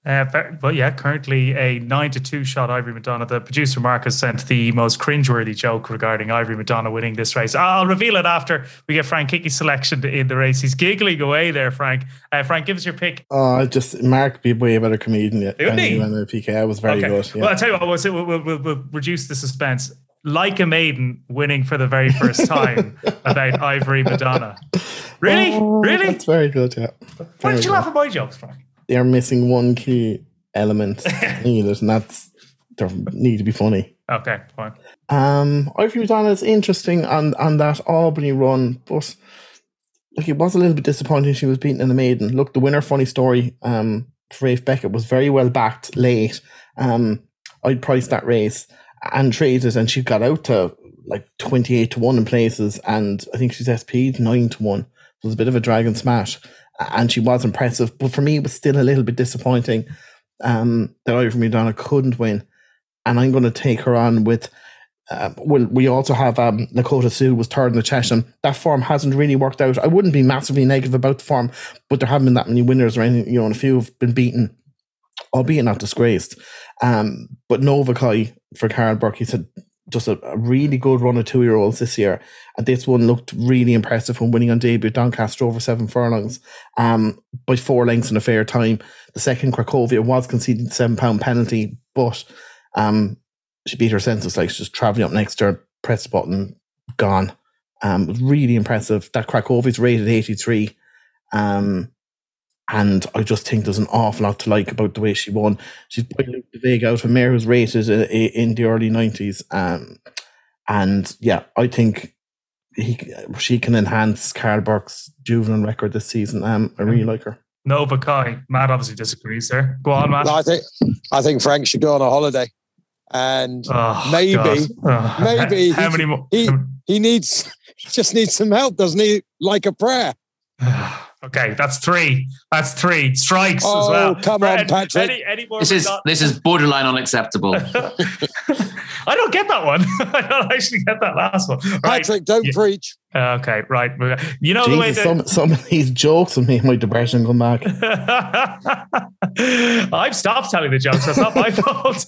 Uh, but, but yeah, currently a nine to two shot Ivory Madonna. The producer Mark has sent the most cringeworthy joke regarding Ivory Madonna winning this race. I'll reveal it after we get Frank Hickey's selection in the race. He's giggling away there, Frank. Uh, Frank, give us your pick. Oh, just Mark be way better comedian than he? the P K. I was very okay. good. Yeah. Well, I'll tell you what, we'll, we'll, we'll, we'll reduce the suspense. Like a Maiden winning for the very first time about Ivory Madonna. Really? Oh, really? That's very good, yeah. Very Why did you good. laugh at my jokes, Frank? They're missing one key element needed, and that's they need to be funny. Okay, fine. Um, Ivory Madonna is interesting on on that Albany run, but like it was a little bit disappointing she was beaten in the maiden. Look, the winner, funny story. Um, Rafe Beckett was very well backed late. Um, I'd priced that race and traded, and she got out to like twenty-eight to one in places, and I think she's S P'd nine to one. It was a bit of a dragon smash. And she was impressive, but for me, it was still a little bit disappointing um, that Ivory Madonna couldn't win. And I'm going to take her on with. Uh, well, we also have um, Lakota Sioux was third in the Chesham. That form hasn't really worked out. I wouldn't be massively negative about the form, but there haven't been that many winners or anything. You know, and a few have been beaten, albeit not disgraced. Um, but Novakai for Carl Burke, he said just a, a really good run of two-year-olds this year. And this one looked really impressive when winning on debut. Doncaster over seven furlongs um, by four lengths in a fair time. The second, Cracovia, was conceding the seven-pound penalty, but um, she beat her senses, like just travelling up next to her, press the button, gone. Um, it was really impressive. That Cracovia's rated eighty-three. Um, and I just think there's an awful lot to like about the way she won. She's by Luke de Vega out of a mare who's rated in, in the early nineties. Um, and yeah, I think he she can enhance Carl Burke's juvenile record this season. Um, I really like her. Nova Kai. Matt obviously disagrees there. Go on, Matt. No, I think I think Frank should go on a holiday. And oh, maybe, oh. maybe how, how he, many more? he, he needs, he just needs some help, doesn't he? Like a prayer. Okay, that's three. That's three strikes oh, as well. Come on, Patrick. Any, any more this is got? this is borderline unacceptable. I don't get that one. I don't actually get that last one. Right. Patrick, don't yeah. preach. Okay, right. You know Jesus, the way that some some of these jokes will make my depression come back. I've stopped telling the jokes. That's not my fault.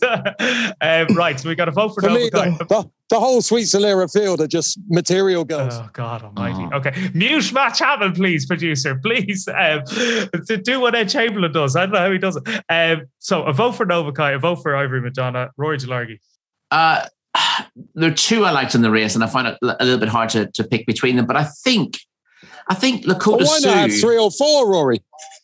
um, right, so we got to vote for, for no. me, the, the, the whole Sweet Solera field are just material girls. Oh God Almighty! Oh. Okay, mute Matt Chapman, please, producer. Please um, to do what Ed Chamberlain does. I don't know how he does it. Um, so a vote for Novakai, a vote for Ivory Madonna. Rory Delargy. Uh, there are two I liked in the race, and I find it a little bit hard to, to pick between them. But I think, I think Lakota well, why Sioux. not have three or four, Rory?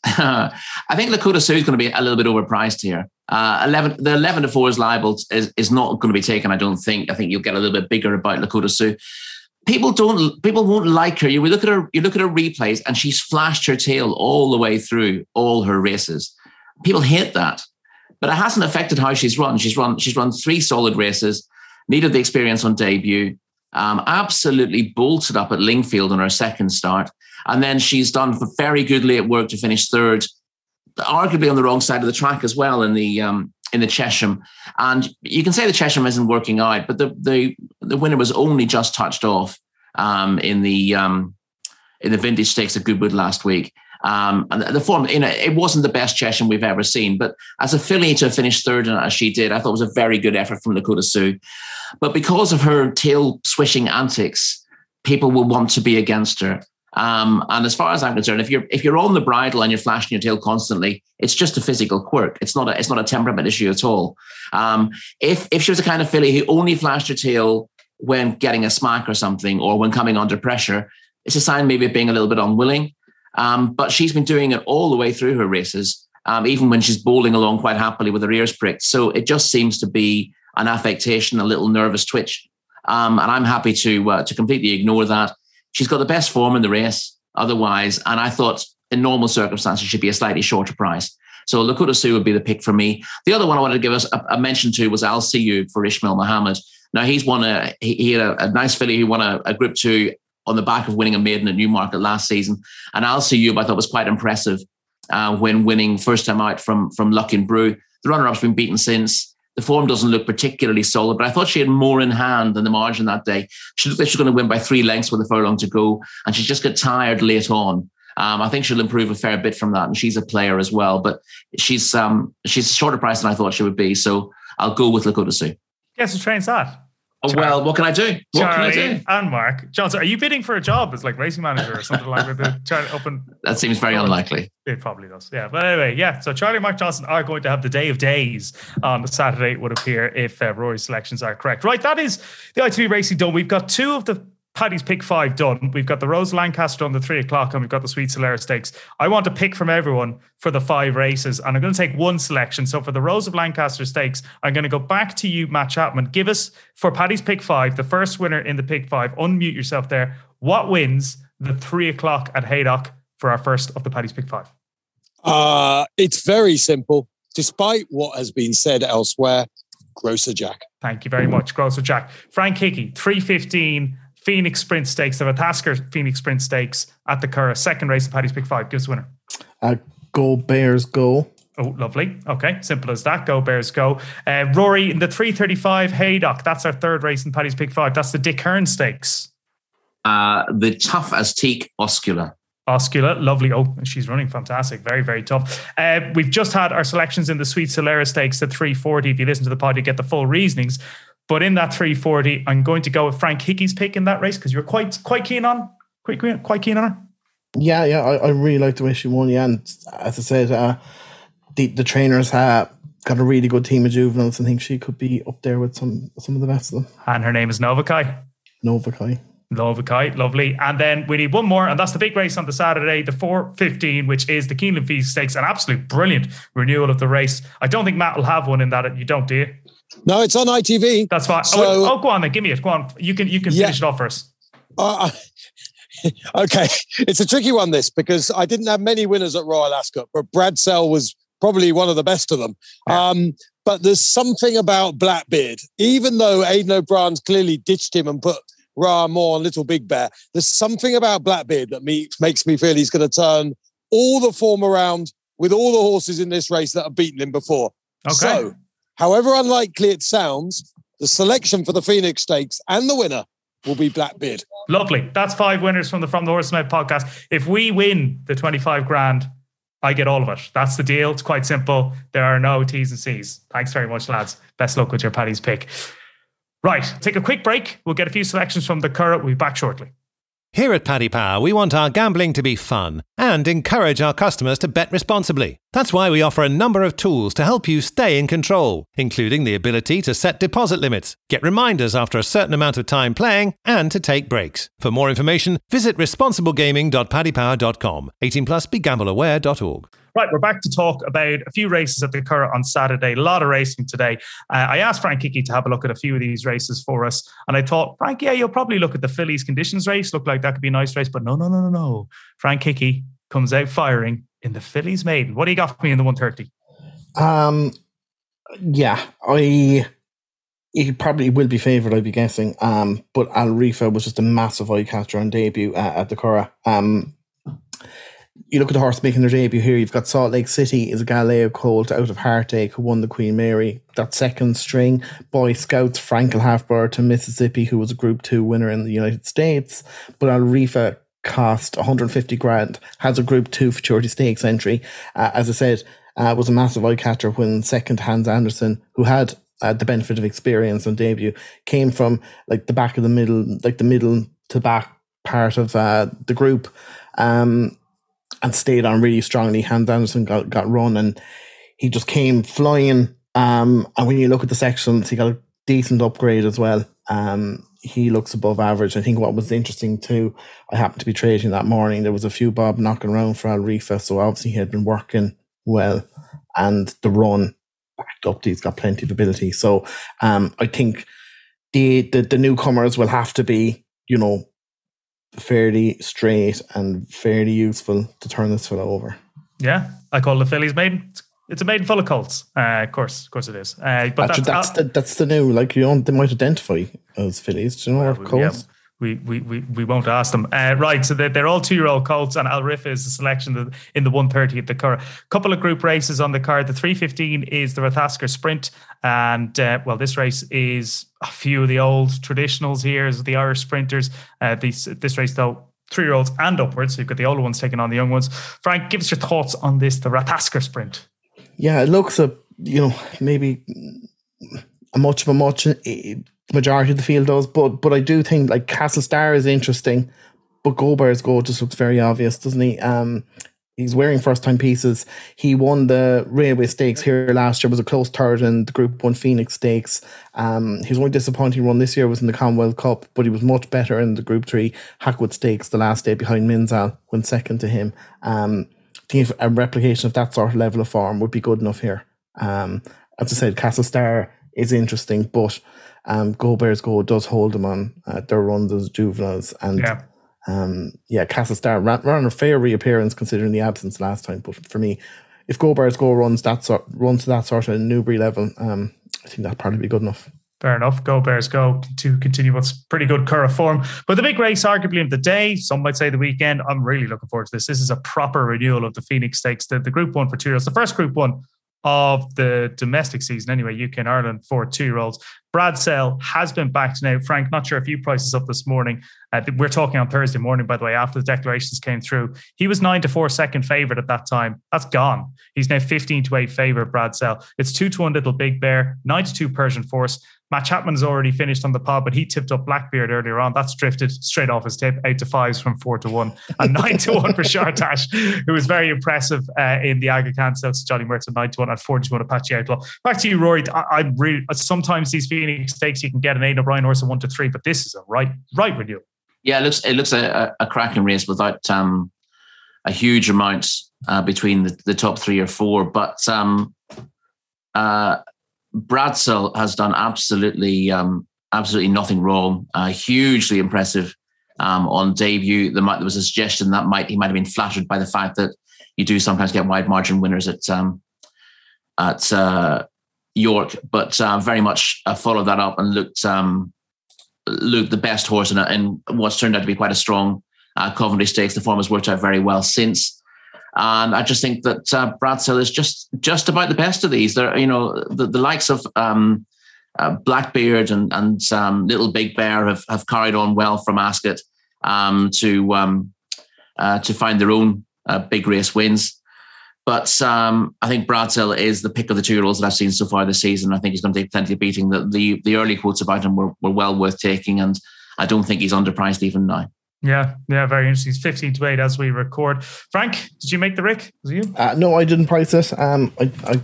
I think Lakota Sioux is going to be a little bit overpriced here. Uh, eleven, the eleven to four is liable is, is not going to be taken. I don't think. I think you'll get a little bit bigger about Lakota Sioux. People don't. People won't like her. You look at her. You look at her replays, and she's flashed her tail all the way through all her races. People hate that, but it hasn't affected how she's run. She's run. She's run three solid races. Needed the experience on debut. Um, absolutely bolted up at Lingfield on her second start. And then she's done very good late work to finish third, arguably on the wrong side of the track as well in the um, in the Chesham. And you can say the Chesham isn't working out, but the the, the winner was only just touched off um, in the um, in the Vintage Stakes at Goodwood last week. Um, and the form, you know, it wasn't the best Chesham we've ever seen, but as a filly to finish third, and as she did, I thought it was a very good effort from Lakota Sioux. But because of her tail swishing antics, people will want to be against her. Um, and as far as I'm concerned, if you're if you're on the bridle and you're flashing your tail constantly, it's just a physical quirk. It's not a it's not a temperament issue at all. Um, if if she was a kind of filly who only flashed her tail when getting a smack or something, or when coming under pressure, it's a sign maybe of being a little bit unwilling. Um, but she's been doing it all the way through her races, um, even when she's bowling along quite happily with her ears pricked. So it just seems to be an affectation, a little nervous twitch. Um, and I'm happy to uh, to completely ignore that. She's got the best form in the race otherwise. And I thought in normal circumstances, she'd be a slightly shorter price. So Lakota Sioux would be the pick for me. The other one I wanted to give us a, a mention to was Al Siyub for Ishmael Muhammad. Now he's won a, he, he had a, a nice filly who won a, a Group Two on the back of winning a maiden at Newmarket last season. And Al Siyub, I thought, was quite impressive uh, when winning first time out from, from Luck and Brew. The runner-up's been beaten since. The form doesn't look particularly solid, but I thought she had more in hand than the margin that day. She looked like she was going to win by three lengths with a furlong to go, and she just got tired late on. Um, I think she'll improve a fair bit from that, and she's a player as well. But she's um, she's shorter price than I thought she would be, so I'll go with Lakota Sioux. Guess who trains that? Oh, well, what can I do? What Charlie can I do? and Mark Johnson. Are you bidding for a job as like racing manager or something like that? Charlie open. That seems very unlikely. It probably does. Yeah. But anyway, yeah. So Charlie and Mark Johnson are going to have the day of days on Saturday, it would appear, if uh, Rory's selections are correct. Right. That is the I T V Racing done. We've got two of the Paddy's Pick Five done. We've got the Rose Lancaster on the three o'clock, and we've got the Sweet Solera Stakes. I want to pick from everyone for the five races, and I'm going to take one selection. So for the Rose of Lancaster Stakes, I'm going to go back to you, Matt Chapman. Give us, for Paddy's Pick Five, the first winner in the Pick Five. Unmute yourself there. What wins the three o'clock at Haydock for our first of the Paddy's Pick Five? Uh, it's very simple. Despite what has been said elsewhere, Grocer Jack. Thank you very much, Grocer Jack. Frank Hickey, three fifteen. Phoenix Sprint Stakes, the Vatasker Phoenix Sprint Stakes at the Curragh. Second race of Paddy's Pick Five. Give us a winner. Uh, go Bears, go. Oh, lovely. Okay, simple as that. Go Bears, go. Uh, Rory, in the three thirty-five Haydock, that's our third race in Paddy's Pick Five. That's the Dick Hearn Stakes. Uh, the Tough as Teak Oscula. Oscula, lovely. Oh, she's running fantastic. Very, very tough. Uh, we've just had our selections in the Sweet Solera Stakes at three forty. If you listen to the pod, you get the full reasonings. But in that three forty, I'm going to go with Frank Hickey's pick in that race because you're quite quite keen on quite quite keen on her. Yeah, yeah, I, I really like the way she won. Yeah, and as I said, uh, the the trainers have got a really good team of juveniles, and I think she could be up there with some some of the best of them. And her name is Novakai. Novakai. Novakai, lovely. And then we need one more, and that's the big race on the Saturday, the four fifteen, which is the Keeneland Fees Stakes. An absolute brilliant renewal of the race. I don't think Matt will have one in that. You don't, do you? No, it's on I T V. That's fine. So, oh, oh, go on then. Give me it. Go on. You can you can yeah. finish it off first. Uh, okay. It's a tricky one, this, because I didn't have many winners at Royal Ascot, but Brad Sell was probably one of the best of them. Yeah. Um, but there's something about Blackbeard. Even though Aidan O'Brien's clearly ditched him and put Ra Moore on Little Big Bear, there's something about Blackbeard that me, makes me feel he's going to turn all the form around with all the horses in this race that have beaten him before. Okay. So, however unlikely it sounds, the selection for the Phoenix Stakes and the winner will be Blackbeard. Lovely. That's five winners from the From the Horse's Mouth podcast. If we win the twenty-five grand, I get all of it. That's the deal. It's quite simple. There are no T's and C's. Thanks very much, lads. Best luck with your Paddy's Pick. Right. Take a quick break. We'll get a few selections from the Curragh. We'll be back shortly. Here at Paddy Power, we want our gambling to be fun and encourage our customers to bet responsibly. That's why we offer a number of tools to help you stay in control, including the ability to set deposit limits, get reminders after a certain amount of time playing, and to take breaks. For more information, visit responsible gaming dot paddy power dot com. eighteen plus, be gamble aware dot org. Right, we're back to talk about a few races at the Curragh on Saturday. A lot of racing today. Uh, I asked Frank Hickey to have a look at a few of these races for us. And I thought, Frank, yeah, you'll probably look at the Fillies Conditions race. Look like that could be a nice race. But no, no, no, no, no. Frank Hickey comes out firing in the Fillies Maiden. What do you got for me in the one thirty? Um, yeah, I... He probably will be favoured, I'd be guessing. Um, but Al Rifa was just a massive eye-catcher on debut uh, at the Curragh. Um, you look at the horse making their debut here. You've got Salt Lake City is a Galileo colt out of Heartache who won the Queen Mary. That second string, Boy Scouts, Frankel Halfbar to Mississippi, who was a Group Two winner in the United States. But Al Rifa cost one hundred fifty grand, has a Group Two Futurity Stakes entry. Uh, as I said, uh, was a massive eye catcher when second Hans Anderson, who had uh, the benefit of experience on debut, came from like the back of the middle, like the middle to back part of uh, the group. Um, and stayed on really strongly. Hans Anderson got, got run and he just came flying. Um, and when you look at the sections, he got a decent upgrade as well. Um, he looks above average. I think what was interesting too, I happened to be trading that morning. There was a few bob knocking around for Al Rifa, so obviously he had been working well, and the run backed up. He's got plenty of ability. So um, I think the, the the newcomers will have to be, you know, fairly straight and fairly useful to turn this fella over. Yeah, I call the Fillies Maiden. It's a maiden full of colts. Uh, of course, of course it is. Uh, but Actually, that's that's, the, that's the new, like, you know, they might identify as fillies. Do you know uh, what colts? Yeah, we, we, we, we won't ask them. Uh, right, so they're, they're all two-year-old colts, and Al Rifa is the selection in the one thirty at the Curragh. Couple of group races on the card. The three fifteen is the Rathasker Sprint, and, uh, well, this race is a few of the old traditionals here, is the Irish sprinters. Uh, these, this race, though, three-year-olds and upwards. So you've got the older ones taking on the young ones. Frank, give us your thoughts on this, the Ratasker Sprint. Yeah, it looks a, you know, maybe a much of a much, the majority of the field does, but but I do think like Castle Star is interesting, but Go Bears Go just looks very obvious, doesn't he? Um, he's wearing first-time pieces. He won the Railway Stakes here last year, was a close third in the Group one Phoenix Stakes. Um, his only disappointing run this year was in the Commonwealth Cup, but he was much better in the Group three Hackwood Stakes the last day behind Minzal, went second to him. Um, I think if a replication of that sort of level of form would be good enough here. Um, as I said, Castle Star is interesting, but um, Go Bears Go does hold them on uh, their runs as juveniles. And yeah, um, yeah Castle Star ran, ran a fair reappearance considering the absence last time. But for me, if Go Bears Go runs that sort, runs to that sort of Newbury level, um, I think that'd probably be good enough. Fair enough. Go Bears Go to continue what's pretty good current form. But the big race, arguably of the day, some might say the weekend. I'm really looking forward to this. This is a proper renewal of the Phoenix Stakes, the, the Group One for two-year-olds, the first Group One of the domestic season anyway, U K and Ireland for two-year-olds. Brad Sell has been backed now. Frank, not sure if you priced this up this morning. Uh, we're talking on Thursday morning, by the way, after the declarations came through. He was nine to four second favourite at that time. That's gone. He's now fifteen to eight favourite, Brad Sell. It's two to one Little Big Bear, nine to two Persian Force. Matt Chapman has already finished on the pod, but he tipped up Blackbeard earlier on. That's drifted straight off his tip, eight to fives from four to one, and nine to one for Shartash, who was very impressive uh, in the Aga Khan Stokes. Johnny Mertz at nine to one and four to one Apache Outlaw. Back to you, Rory. I, I really sometimes these Phoenix Stakes you can get an Aidan O'Brien horse at one to three, but this is a right right renewal. Yeah, it looks it looks a, a cracking race without um, a huge amount uh, between the, the top three or four, but. Um, uh, Brad Sell has done absolutely, um, absolutely nothing wrong. Uh, hugely impressive um, on debut. There, might, there was a suggestion that might he might have been flattered by the fact that you do sometimes get wide margin winners at um, at uh, York, but uh, very much uh, followed that up and looked um, looked the best horse in, a, in what's turned out to be quite a strong uh, Coventry Stakes. The form has worked out very well since. And I just think that uh, Brad Sell is just just about the best of these. There, you know, the, the likes of um, uh, Blackbeard and and um, Little Big Bear have, have carried on well from Ascot um, to um, uh, to find their own uh, big race wins. But um, I think Brad Sell is the pick of the two-year-olds that I've seen so far this season. I think he's going to take plenty of beating. The the, the early quotes about him were, were well worth taking, and I don't think he's underpriced even now. Yeah, yeah, very interesting. He's fifteen to eight as we record. Frank, did you make the Rick? Was it you? Uh, no, I didn't price it. Um, I, I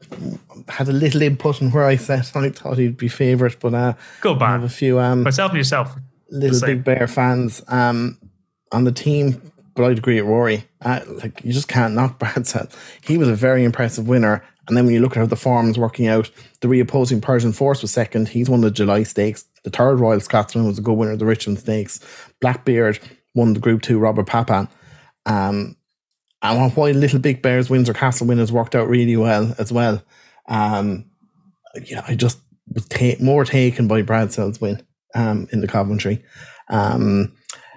had a little input on where I set. I thought he'd be favourite, but uh, go back. I have a few um, myself and yourself, Little Big Bear fans um, on the team. But I'd agree with Rory. Uh, like you just can't knock Brad Sell. He was a very impressive winner. And then when you look at how the form's working out, the reopposing Persian Force was second. He's won the July Stakes. The third Royal Scotsman was a good winner of the Richmond Stakes. Blackbeard won the Group two Robert Papan. Um, and while Little Big Bear's Windsor Castle win has worked out really well as well, um, yeah, I just was ta- more taken by Brad Sell's win um, in the Coventry. Um,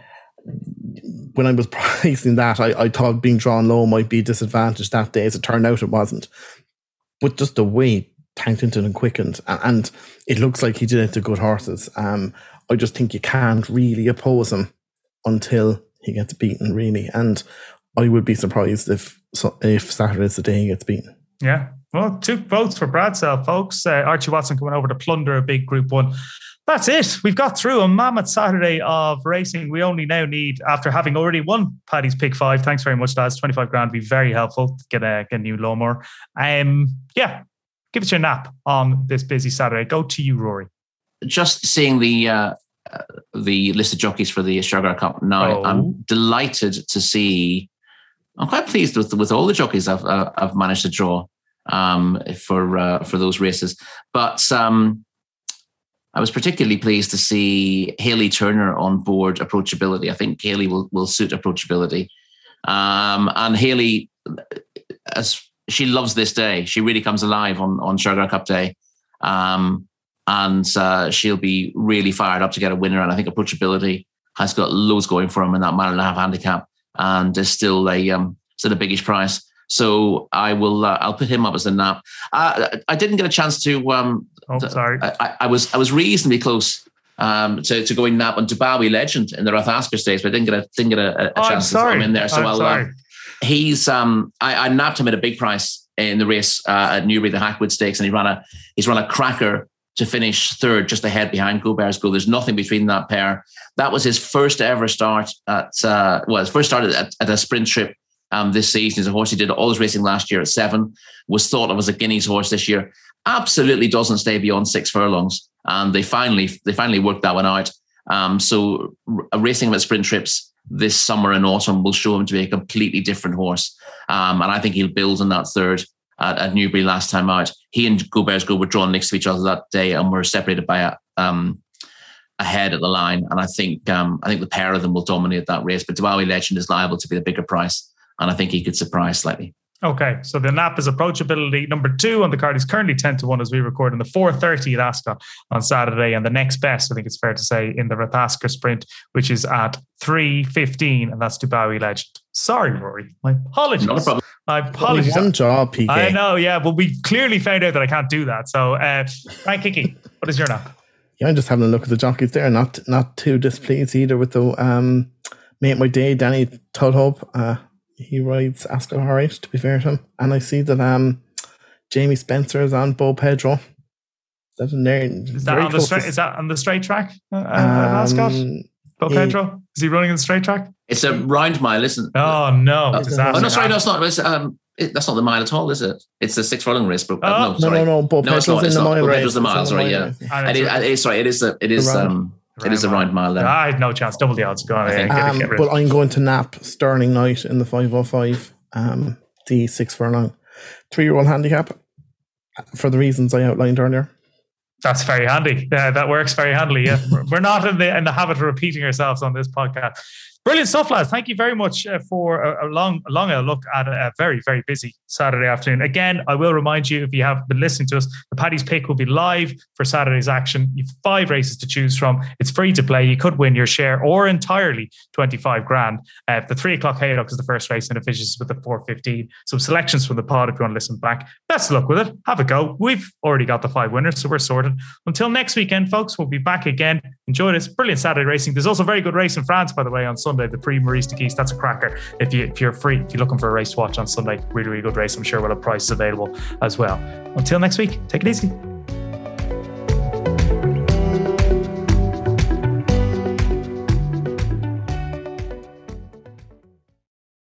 when I was pricing that, I, I thought being drawn low might be a disadvantage that day. As it turned out, it wasn't. But just the way Tankington and quickened, and it looks like he did it to good horses. Um, I just think you can't really oppose him until he gets beaten, really. And I would be surprised if if Saturday's the day he gets beaten. Yeah. Well, two votes for Brad Sell, folks. Uh, Archie Watson coming over to plunder a big Group One. That's it. We've got through a mammoth Saturday of racing. We only now need, after having already won Paddy's Pick Five, thanks very much, lads. twenty-five grand would be very helpful to get a, get a new lawnmower. Um, yeah, give it your nap on this busy Saturday. Go to you, Rory. Just seeing the uh, uh, the list of jockeys for the Sugar Cup now, oh. I'm delighted to see. I'm quite pleased with with all the jockeys I've uh, I've managed to draw um, for uh, for those races, but. Um, I was particularly pleased to see Hayley Turner on board Approachability. I think Hayley will, will suit Approachability. Um, and Hayley, as she loves this day, she really comes alive on, on Sugar Cup Day. Um, and uh, she'll be really fired up to get a winner. And I think Approachability has got loads going for him in that mile and a half handicap. And is still a, um, still a biggish price. So I will, uh, I'll put him up as a nap. Uh, I didn't get a chance to, um, Oh, sorry. I, I was I was reasonably close um, to, to go in nap on Dubawi Legend in the Rathasker Stakes, but I didn't get a, didn't get a, a oh, chance to throw him in there. So I'm I'll, sorry. Uh, he's, um, I, I napped him at a big price in the race uh, at Newbury, the Hackwood Stakes, and he ran a, he's run a cracker to finish third, just ahead behind Go Bears Go. There's nothing between that pair. That was his first ever start at, uh, well, his first start at, at a sprint trip um, this season. He's a horse he did all his racing last year at seven, was thought of as a Guineas horse this year. Absolutely doesn't stay beyond six furlongs. And they finally, they finally worked that one out. Um, so r- racing him at sprint trips this summer and autumn will show him to be a completely different horse. Um, and I think he'll build on that third at, at Newbury last time out. He and Go Bears Go were drawn next to each other that day and were separated by a, um, a head at the line. And I think um, I think the pair of them will dominate that race. But Dubawi Legend is liable to be the bigger price. And I think he could surprise slightly. Okay, so the Nap is approachability number two on the card. Is currently ten to one as we record in the four thirty at Ascot on Saturday. And the next best, I think it's fair to say, in the Rathasker Sprint, which is at three fifteen, and that's Dubawi Legend. Sorry, Rory. My apologies. Not a problem. My apologies. One job, P K. I know, yeah, but we clearly found out that I can't do that. So, uh, Frank Hickey, what is your Nap? Yeah, I'm just having a look at the jockeys there. Not not too displeased either with the um, Mate My Day, Danny Tudhope. Uh, he rides Ascot all right, to be fair to him. And I see that um, Jamie Spencer is on Bo Pedro. That's in there. Is that, on the straight, is that on the straight track uh, um, at Ascot? Bo he, Pedro? Is he running in the straight track? It's a round mile, isn't it? Oh, no. Oh, oh no, sorry, no, it's not. It's, um, it, that's not the mile at all, is it? It's the six furlong race. But, oh. uh, no, sorry. no, no, no. Bo no, Pedro's in it's the not. mile Bo race. Pedro's the mile, sorry, yeah. It is, it is, sorry, it is, a, it is, um, it is a round mile there. I had no chance. Double the odds. Go on. I Yeah, um, get it, get but I'm going to nap Sterling Knight in the five oh five, um, the six furlong, three-year-old handicap for the reasons I outlined earlier. That's very handy. Uh, that works very handily. Yeah, we're not in the in the habit of repeating ourselves on this podcast. Brilliant stuff, lads. Thank you very much uh, for a, a long, long a look at a, a very, very busy Saturday afternoon. Again, I will remind you, if you have been listening to us, the Paddy's Pick will be live for Saturday's action. You've five races to choose from. It's free to play. You could win your share or entirely twenty-five grand. Uh, the three o'clock Haydock is the first race and it finishes with the four fifteen. Some selections from the pod if you want to listen back. Best of luck with it. Have a go. We've already got the five winners, so we're sorted. Until next weekend, folks, we'll be back again. Enjoy this brilliant Saturday racing. There's also a very good race in France, by the way, on Sunday. The Prix Maurice de Guiche, that's a cracker. If, you, if you're free, if you're looking for a race to watch on Sunday, really, really good race. I'm sure we'll have prices available as well. Until next week, take it easy.